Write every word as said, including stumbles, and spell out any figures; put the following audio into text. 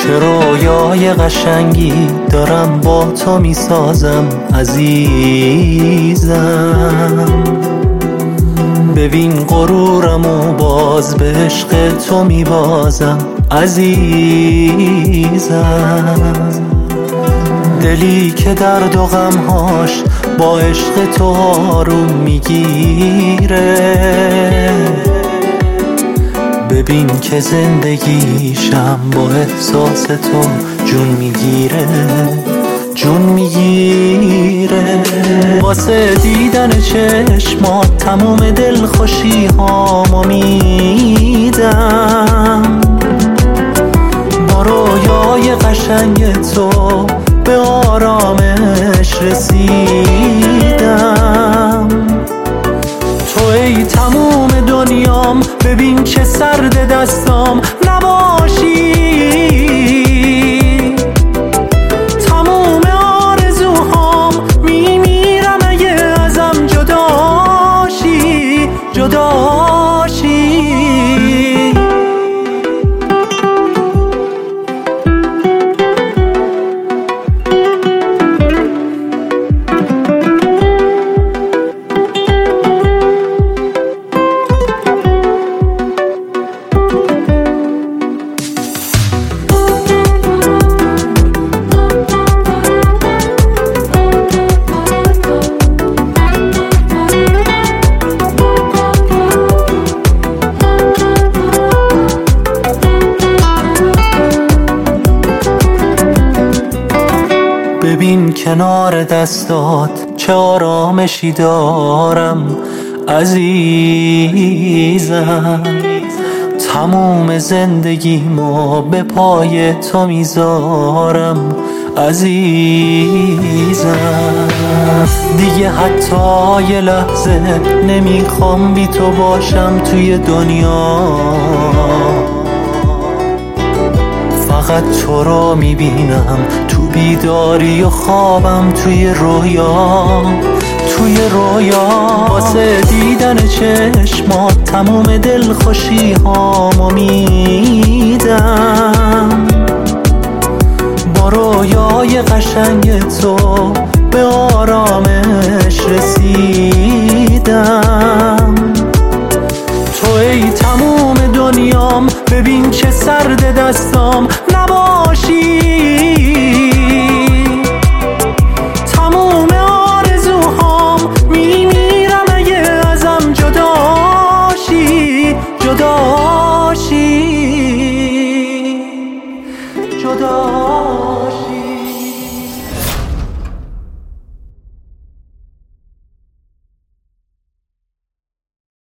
چه رویای قشنگی دارم با تو میسازم عزیزم. ببین غرورمو باز به عشق تو میبازم عزیزم. دلی که درد و غمهاش با عشق تو آروم میگیره، ببین که زندگیشم با احساس تو جون میگیره جون میگیره. واسه دیدن چشمات تموم دل خوشی هامو میدم. با رویای قشنگ تو به آرامش رسیدم. تو ای تموم دنیام، ببین چه سرد دستام نباشی. تموم آرزوهام میمیرم اگه ازم جداشی جداشی. ببین کنار دستات چه آرامشی دارم عزیزم. تموم زندگیمو به پای تو میذارم عزیزم. دیگه حتی یه لحظه نمیخوام بی تو باشم توی دنیا. فقط تو رو میبینم تو بیداری و خوابم توی رویا توی رویا. واسه دیدن چشمات تموم دل خوشی هامو میدم. با رویای قشنگ تو به آرامش رسیدم. تو ای تموم دنیام، ببین چه سرد دستام نباشی.